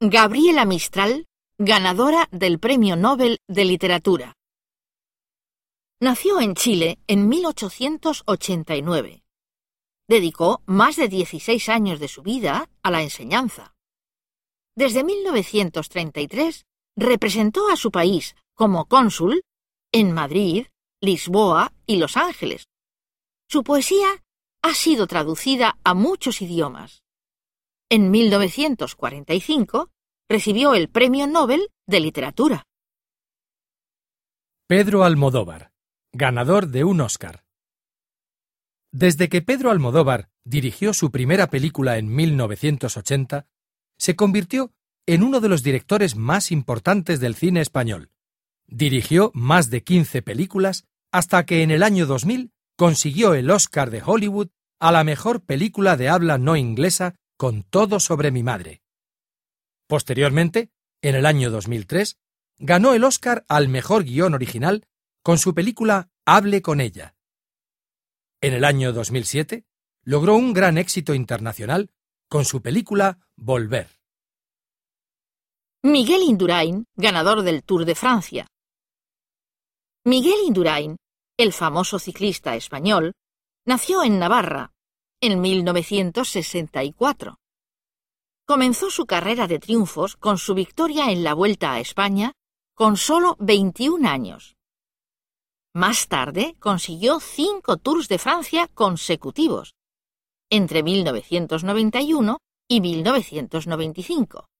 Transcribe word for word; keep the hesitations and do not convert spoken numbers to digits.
Gabriela Mistral, ganadora del Premio Nobel de Literatura. Nació en Chile en mil ochocientos ochenta y nueve. Dedicó más de dieciséis años de su vida a la enseñanza. Desde mil novecientos treinta y tres representó a su país como cónsul en Madrid, Lisboa y Los Ángeles. Su poesía ha sido traducida a muchos idiomas. En mil novecientos cuarenta y cinco recibió el Premio Nobel de Literatura. Pedro Almodóvar, ganador de un Oscar. Desde que Pedro Almodóvar dirigió su primera película en mil novecientos ochenta, se convirtió en uno de los directores más importantes del cine español. Dirigió más de quince películas hasta que en el año dos mil consiguió el Oscar de Hollywood a la mejor película de habla no inglesa con Todo sobre mi madre. Posteriormente, en el año dos mil tres, ganó el Oscar al mejor guión original con su película Hable con ella. En el año dos mil siete, logró un gran éxito internacional con su película Volver. Miguel Indurain, ganador del Tour de Francia. Miguel Indurain, el famoso ciclista español, nació en Navarra en mil novecientos sesenta y cuatro. Comenzó su carrera de triunfos con su victoria en la Vuelta a España con solo veintiún años. Más tarde consiguió cinco Tours de Francia consecutivos, entre mil novecientos noventa y uno y mil novecientos noventa y cinco.